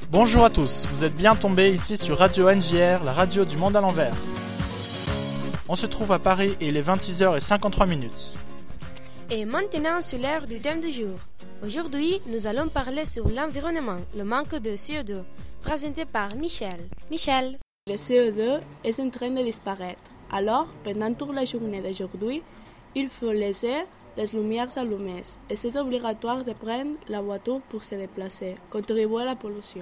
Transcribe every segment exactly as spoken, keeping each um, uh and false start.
Bonjour à tous, vous êtes bien tombés ici sur Radio N J R, la radio du monde à l'envers. On se trouve à Paris et il est vingt-six heures cinquante-trois minutes. Et maintenant c'est l'heure du thème du jour. Aujourd'hui, nous allons parler sur l'environnement, le manque de C O deux, présenté par Michel. Michel. Le C O deux est en train de disparaître. Alors, pendant toute la journée d'aujourd'hui, il faut laisser les lumières allumées et c'est obligatoire de prendre la voiture pour se déplacer, contribuer à la pollution.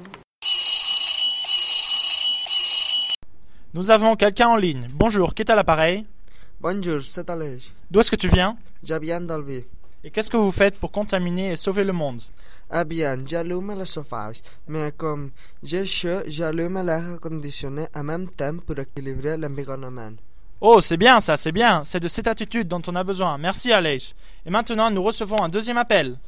Nous avons quelqu'un en ligne. Bonjour, qui est à l'appareil? Bonjour, c'est Alej. D'où est-ce que tu viens? Je viens d'Albi. Et qu'est-ce que vous faites pour contaminer et sauver le monde? Eh bien, j'allume le chauffage, mais comme j'ai chaud, j'allume l'air conditionné en même temps pour équilibrer l'environnement. Oh, c'est bien ça, c'est bien. C'est de cette attitude dont on a besoin. Merci Alej. Et maintenant, nous recevons un deuxième appel.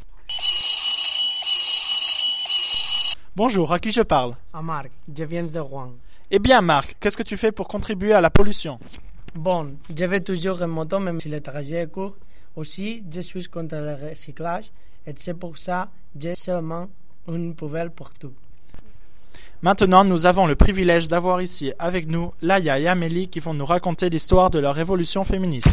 Bonjour, à qui je parle? À Marc, je viens de Rouen. Eh bien Marc, qu'est-ce que tu fais pour contribuer à la pollution? Bon, je vais toujours en moto même si le trajet est court. Aussi, je suis contre le recyclage et c'est pour ça que j'ai seulement une poubelle pour tout. Maintenant, nous avons le privilège d'avoir ici avec nous Laïa et Amélie qui vont nous raconter l'histoire de leur révolution féministe.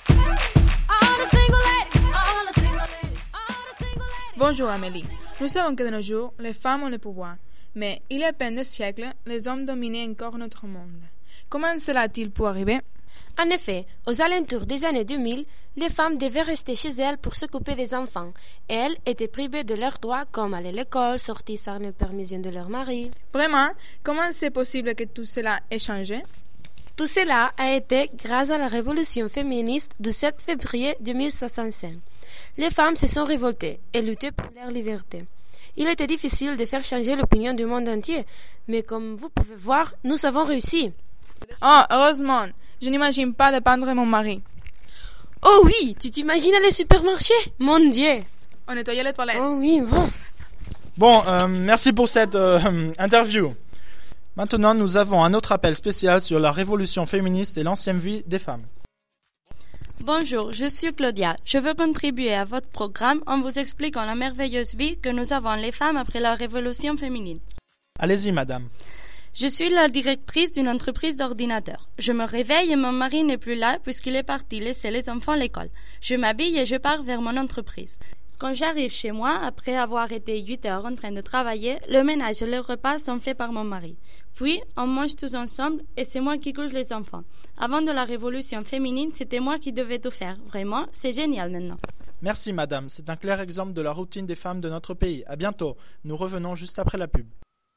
Bonjour Amélie. Nous savons que de nos jours, les femmes ont le pouvoir. Mais il y a peine de siècles, les hommes dominaient encore notre monde. Comment cela a-t-il pu arriver? En effet, aux alentours des années deux mille, les femmes devaient rester chez elles pour s'occuper des enfants. Elles étaient privées de leurs droits comme aller à l'école, sortir sans la permission de leur mari. Vraiment? Comment c'est possible que tout cela ait changé? Tout cela a été grâce à la révolution féministe du sept février deux mille soixante-cinq. Les femmes se sont révoltées et luttaient pour leur liberté. Il était difficile de faire changer l'opinion du monde entier, mais comme vous pouvez voir, nous avons réussi. Oh, heureusement! Je n'imagine pas de pendre mon mari. Oh oui, tu t'imagines aller au supermarché? Mon Dieu! On nettoyait les toilettes. Oh oui, bon. Bon, euh, merci pour cette euh, interview. Maintenant, nous avons un autre appel spécial sur la révolution féministe et l'ancienne vie des femmes. Bonjour, je suis Claudia. Je veux contribuer à votre programme en vous expliquant la merveilleuse vie que nous avons les femmes après la révolution féminine. Allez-y, madame. Je suis la directrice d'une entreprise d'ordinateurs. Je me réveille et mon mari n'est plus là puisqu'il est parti laisser les enfants à l'école. Je m'habille et je pars vers mon entreprise. Quand j'arrive chez moi, après avoir été huit heures en train de travailler, le ménage et le repas sont faits par mon mari. Puis, on mange tous ensemble et c'est moi qui couche les enfants. Avant de la révolution féminine, c'était moi qui devais tout faire. Vraiment, c'est génial maintenant. Merci madame, c'est un clair exemple de la routine des femmes de notre pays. À bientôt, nous revenons juste après la pub.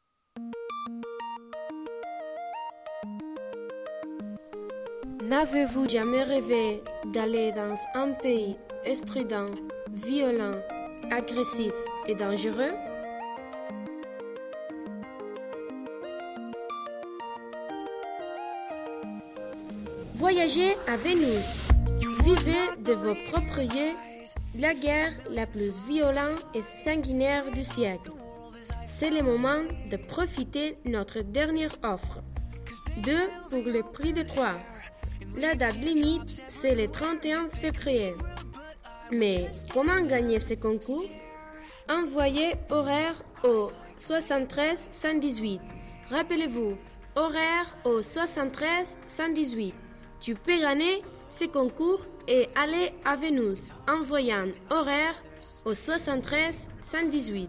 N'avez-vous jamais rêvé d'aller dans un pays strident, violent, agressif et dangereux? Voyagez à Vénus. Vivez de vos propres yeux la guerre la plus violente et sanguinaire du siècle. C'est le moment de profiter de notre dernière offre. Deux pour le prix de trois. La date limite, c'est le trente et un février. Mais comment gagner ce concours? Envoyez horaire au soixante-treize cent dix-huit. Rappelez-vous, horaire au soixante-treize cent dix-huit. Tu peux gagner ce concours et aller à Vénus, envoyant horaire au soixante-treize cent dix-huit.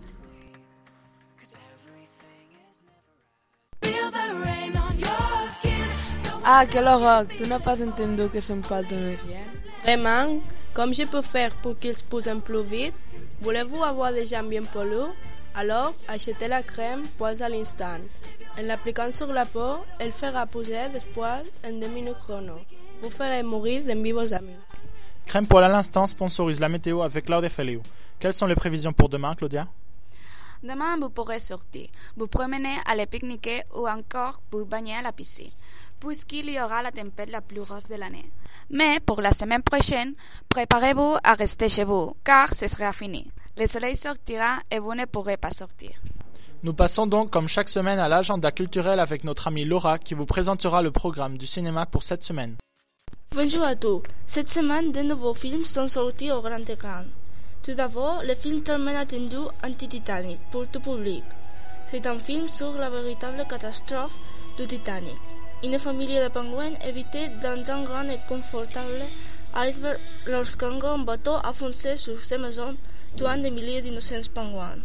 Ah, quelle horreur! Tu n'as pas entendu que son pas de rien? Vraiment? Comme je peux faire pour qu'il se pousse un peu vite? Voulez-vous avoir des jambes bien pelues? Alors, achetez la crème poils à l'instant. En l'appliquant sur la peau, elle fera pousser des poils en deux minutes chrono. Vous ferez mourir d'envie vos amis. Crème poil à l'instant sponsorise la météo avec Claudia Feliu. Quelles sont les prévisions pour demain, Claudia? Demain, vous pourrez sortir, vous promener, aller pique-niquer ou encore vous baigner à la piscine, puisqu'il y aura la tempête la plus rose de l'année. Mais pour la semaine prochaine, préparez-vous à rester chez vous, car ce sera fini. Le soleil sortira et vous ne pourrez pas sortir. Nous passons donc comme chaque semaine à l'agenda culturel avec notre amie Laura qui vous présentera le programme du cinéma pour cette semaine. Bonjour à tous. Cette semaine, de nouveaux films sont sortis au grand écran. Tout d'abord, le film tellement attendu Anti-Titanic pour tout public. fait un film sur la véritable catastrophe du Titanic. Une famille de pingouins évitait dans un grand et confortable iceberg lorsqu'un grand bateau a foncé sur ses maisons, tuant des milliers d'innocents pingouins.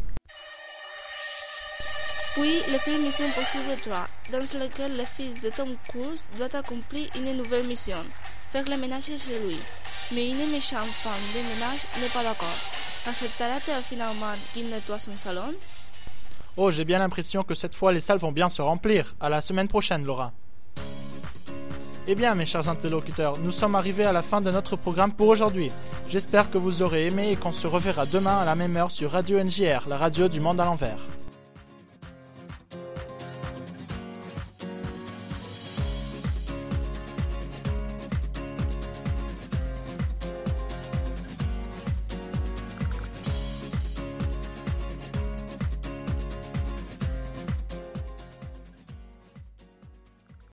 Puis le film Mission Impossible trois, dans lequel le fils de Tom Cruise doit accomplir une nouvelle mission, faire le ménage chez lui. Mais une méchante femme de ménage n'est pas d'accord. Acceptera-t-elle finalement qu'il nettoie son salon? Oh, j'ai bien l'impression que cette fois les salles vont bien se remplir. À la semaine prochaine, Laura. Eh bien, mes chers interlocuteurs, nous sommes arrivés à la fin de notre programme pour aujourd'hui. J'espère que vous aurez aimé et qu'on se reverra demain à la même heure sur Radio N J R, la radio du monde à l'envers.